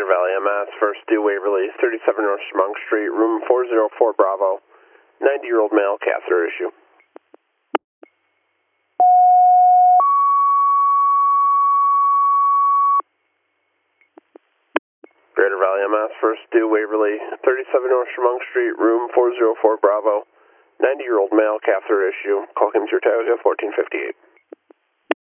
Valley MS, first due Waverly, 37 North Chemung Street, room 404 Bravo, 90-year-old male, catheter issue. Greater Valley MS, first due Waverly, 37 North Chemung Street, room 404 Bravo, 90-year-old male, catheter issue. Call Kim Tioga, 1458.